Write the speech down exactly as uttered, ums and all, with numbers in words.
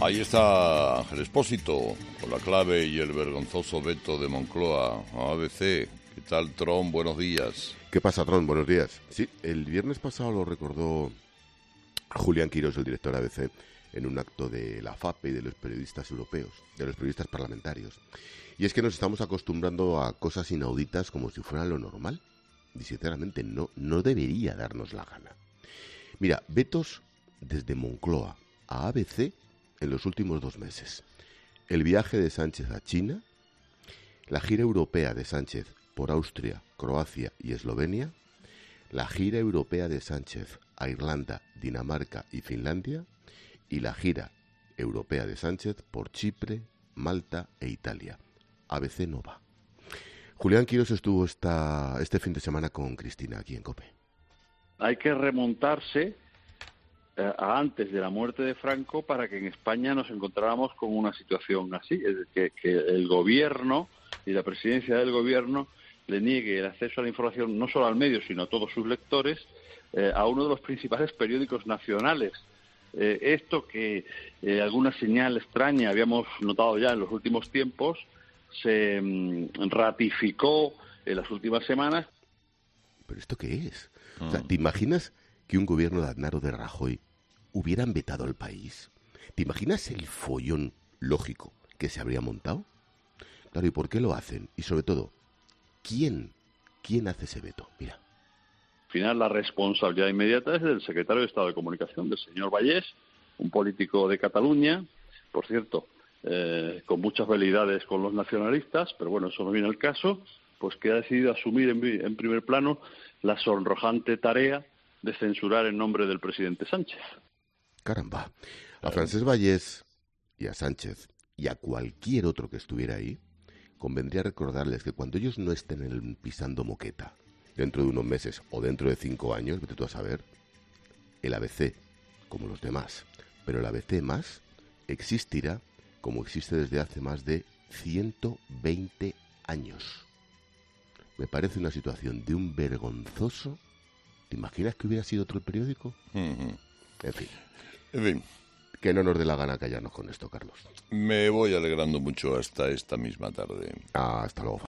Ahí está Ángel Expósito, con la clave y el vergonzoso veto de Moncloa a A B C. ¿Qué tal, Tron? Buenos días. ¿Qué pasa, Tron? Buenos días. Sí, el viernes pasado lo recordó Julián Quirós, el director de A B C, en un acto de la FAPE y de los periodistas europeos, de los periodistas parlamentarios. Y es que nos estamos acostumbrando a cosas inauditas como si fueran lo normal. Y sinceramente no, no debería darnos la gana. Mira, vetos desde Moncloa a A B C en los últimos dos meses. El viaje de Sánchez a China, la gira europea de Sánchez por Austria, Croacia y Eslovenia, la gira europea de Sánchez a Irlanda, Dinamarca y Finlandia, y la gira europea de Sánchez por Chipre, Malta e Italia. A B C no va. Julián Quirós estuvo esta, este fin de semana con Cristina aquí en COPE. Hay que remontarse eh, a antes de la muerte de Franco para que en España nos encontráramos con una situación así, es decir, que, que el gobierno y la presidencia del gobierno le niegue el acceso a la información no solo al medio, sino a todos sus lectores, eh, a uno de los principales periódicos nacionales. Eh, esto que eh, alguna señal extraña habíamos notado ya en los últimos tiempos, se mm, ratificó en las últimas semanas. ¿Pero esto qué es? O sea, ¿te imaginas que un gobierno de Aznar o de Rajoy hubieran vetado al país? ¿Te imaginas el follón lógico que se habría montado? Claro, ¿y por qué lo hacen? Y sobre todo, ¿quién? ¿Quién hace ese veto? Mira. Al final, la responsabilidad inmediata es del secretario de Estado de Comunicación, del señor Vallès, un político de Cataluña, por cierto, eh, con muchas habilidades con los nacionalistas, pero bueno, eso no viene al caso, pues que ha decidido asumir en, en primer plano la sonrojante tarea de censurar en nombre del presidente Sánchez. Caramba, a Francesc Vallès y a Sánchez y a cualquier otro que estuviera ahí, convendría recordarles que cuando ellos no estén en el, pisando moqueta, dentro de unos meses o dentro de cinco años, vete tú a saber, el A B C, como los demás, pero el A B C más existirá como existe desde hace más de ciento veinte años. Me parece una situación de un vergonzoso. ¿Te imaginas que hubiera sido otro periódico? Uh-huh. En fin. En fin. Que no nos dé la gana callarnos con esto, Carlos. Me voy alegrando mucho hasta esta misma tarde. Ah, hasta luego.